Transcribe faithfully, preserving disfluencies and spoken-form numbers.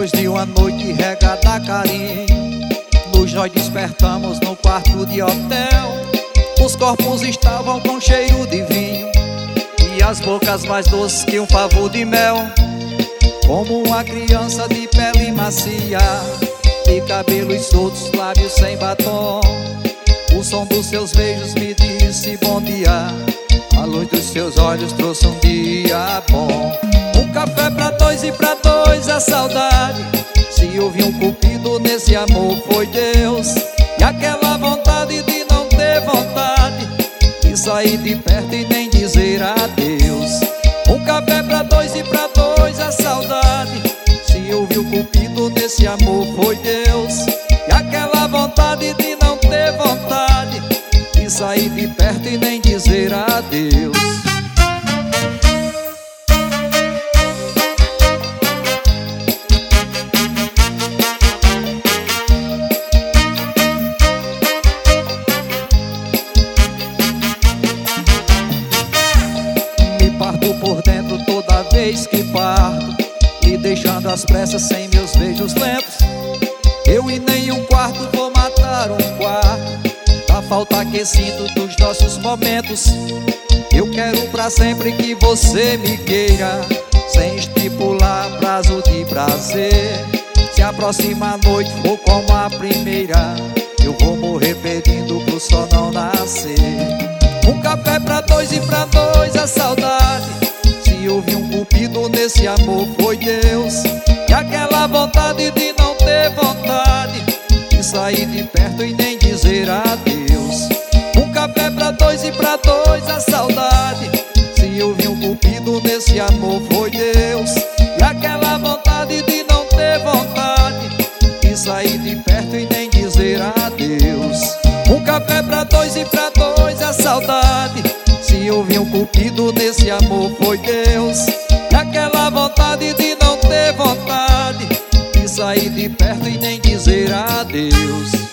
Depois de uma noite regada a carinho, nos nós despertamos no quarto de hotel. Os corpos estavam com cheiro de vinho e as bocas mais doces que um favo de mel. Como uma criança de pele macia e cabelos soltos, lábios sem batom. O som dos seus beijos me disse bom dia, a luz dos seus olhos trouxe um dia bom. Um café pra dois e pra dois a saudade. Se houve um cupido nesse amor foi Deus. E aquela vontade de não ter vontade de sair de perto e nem dizer adeus. Um café pra dois e pra dois a saudade. Se houve um cupido nesse amor foi Deus. E aquela vontade de não ter vontade de sair de perto e nem dizer adeus. Me parto por dentro toda vez que parto, e deixando as pressas sem meus beijos lentos. Eu e nenhum quarto vou matar um quarto da falta que sinto dos nossos momentos. Eu quero pra sempre que você me queira, sem estipular prazo de prazer. Se a próxima noite for como a primeira, eu vou morrer pedindo pro sol não nascer. Um café pra dois e pra dois a saudade. Se houve um cupido nesse amor foi Deus. E aquela vontade de não ter vontade de sair de perto e nem dizer adeus. Um café pra dois e pra dois a saudade. Se houve um cupido nesse amor foi Deus. E aquela vontade de não ter vontade de sair de perto e nem dizer adeus. Um café pra dois e pra dois a saudade. Se houve um cupido nesse amor foi Deus. E aquela vontade de não ter vontade de sair de perto e nem dizer adeus.